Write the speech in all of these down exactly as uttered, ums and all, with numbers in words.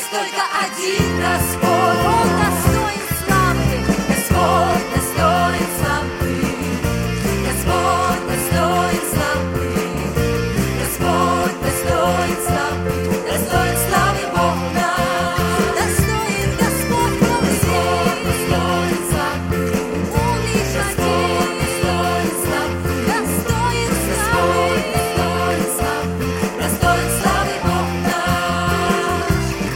Есть только один Господь, Он достоин славы. Господь достоин славы. Господь достоин славы. Господь достоин славы. Достоин славы Бог наш. Достоин Господь хвалы. Достоин славы. Умный злодей. Достоин славы. Достоин славы. Достоин славы. Достоин славы Бог наш.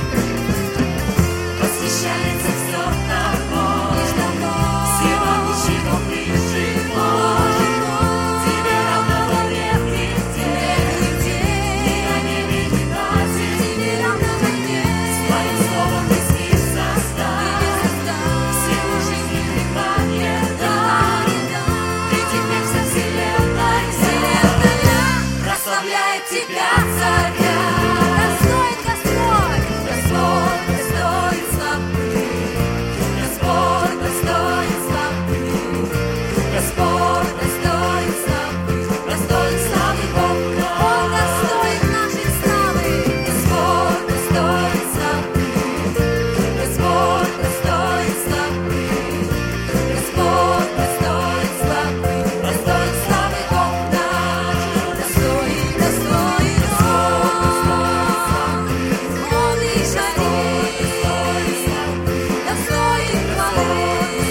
Восхищается все тобой. Всего ничего прижило. Тебе равного нет нигде. Ни на небе, ни на земле. С твоим словом весь мир создал. Силу жизни греха не дал. Ты теперь вся вселенная, вселенная прославляет тебя, царя. Достоин Господь. Господь достоин славы. Господь достоин славы. Господь достоин славы. Достоин славы Бог наш. Он достоин нашей славы. Господь достоин славы. Господь достоин славы. Господь достоин славы. Достоин славы Бог наш. Достоин, достоин Он. Он и жарит. Достоин хвалы.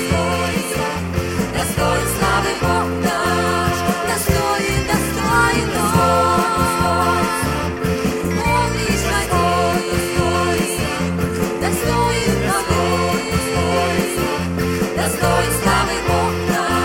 Достоин славы Бог наш. Достоин, достоин Он. Он и жарит. Достоин хвалы. Достоин славы Бог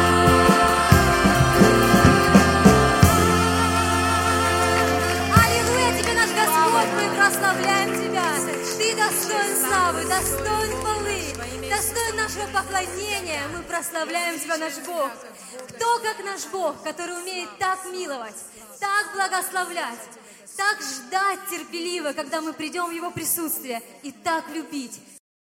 наш. Аллилуйя тебе, наш Господь, мы прославляем Тебя. Ты достоин славы, достоин хвалы, достоин нашего поклонения. Мы прославляем Тебя, наш Бог. Кто, как наш Бог, который умеет так миловать, так благословлять, так ждать терпеливо, когда мы придем в Его присутствие, и так любить.